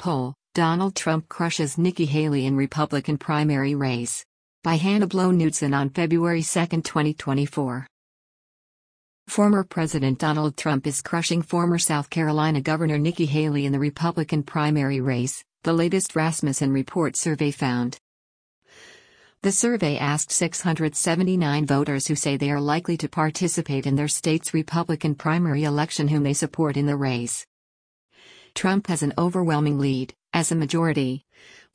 poll, Donald Trump crushes Nikki Haley in Republican primary race. By Hannah Blow-Knudsen on February 2, 2024. Former President Donald Trump is crushing former South Carolina Governor Nikki Haley in the Republican primary race, the latest Rasmussen Report survey found. The survey asked 679 voters who say they are likely to participate in their state's Republican primary election whom they support in the race. Trump has an overwhelming lead, as a majority,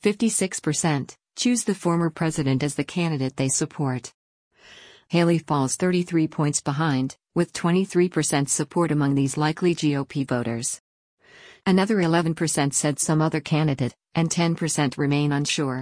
56%, choose the former president as the candidate they support. Haley falls 33 points behind, with 23% support among these likely GOP voters. Another 11% said some other candidate, and 10% remain unsure.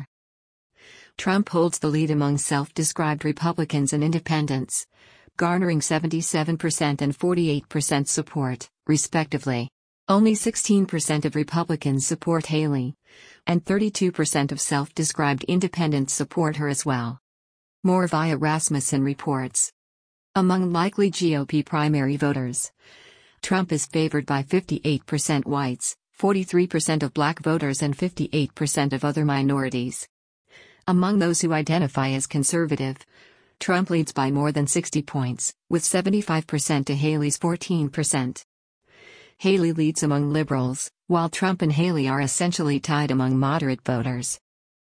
Trump holds the lead among self-described Republicans and independents, garnering 77% and 48% support, respectively. Only 16% of Republicans support Haley, and 32% of self-described independents support her as well. More via Rasmussen reports. Among likely GOP primary voters, Trump is favored by 58% whites, 43% of black voters and 58% of other minorities. Among those who identify as conservative, Trump leads by more than 60 points, with 75% to Haley's 14%. Haley leads among liberals, while Trump and Haley are essentially tied among moderate voters.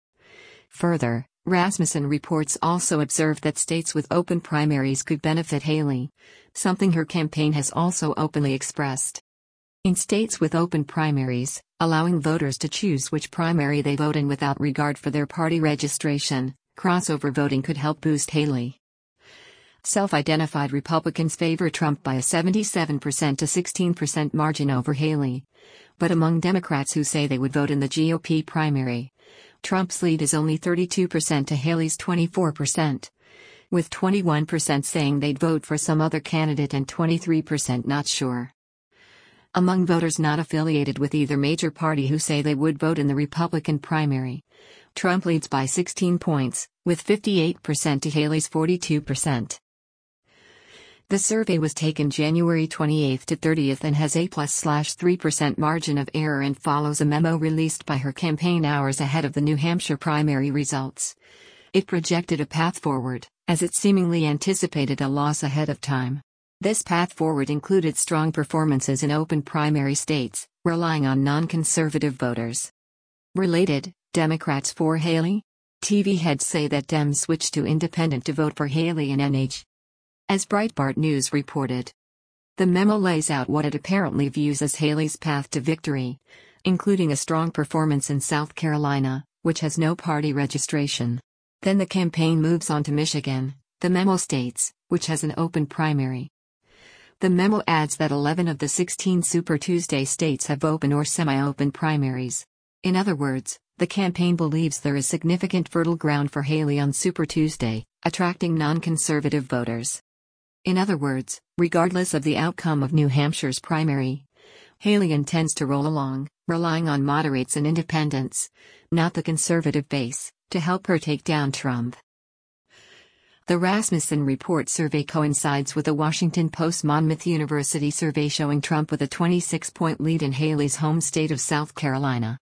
Further, Rasmussen reports also observed that states with open primaries could benefit Haley, something her campaign has also openly expressed. In states with open primaries, allowing voters to choose which primary they vote in without regard for their party registration, crossover voting could help boost Haley. Self-identified Republicans favor Trump by a 77% to 16% margin over Haley. But among Democrats who say they would vote in the GOP primary, Trump's lead is only 32% to Haley's 24%, with 21% saying they'd vote for some other candidate and 23% not sure. Among voters not affiliated with either major party who say they would vote in the Republican primary, Trump leads by 16 points, with 58% to Haley's 42%. The survey was taken January 28 to 30 and has a +3% margin of error and follows a memo released by her campaign hours ahead of the New Hampshire primary results. It projected a path forward, as it seemingly anticipated a loss ahead of time. This path forward included strong performances in open primary states, relying on non-conservative voters. Related, Democrats for Haley? TV heads say that Dems switched to independent to vote for Haley in NH. As Breitbart News reported, the memo lays out what it apparently views as Haley's path to victory, including a strong performance in South Carolina, which has no party registration. Then the campaign moves on to Michigan, the memo states, which has an open primary. The memo adds that 11 of the 16 Super Tuesday states have open or semi-open primaries. In other words, the campaign believes there is significant fertile ground for Haley on Super Tuesday, attracting non-conservative voters. In other words, regardless of the outcome of New Hampshire's primary, Haley intends to roll along, relying on moderates and independents, not the conservative base, to help her take down Trump. The Rasmussen Report survey coincides with the Washington Post Monmouth University survey showing Trump with a 26-point lead in Haley's home state of South Carolina.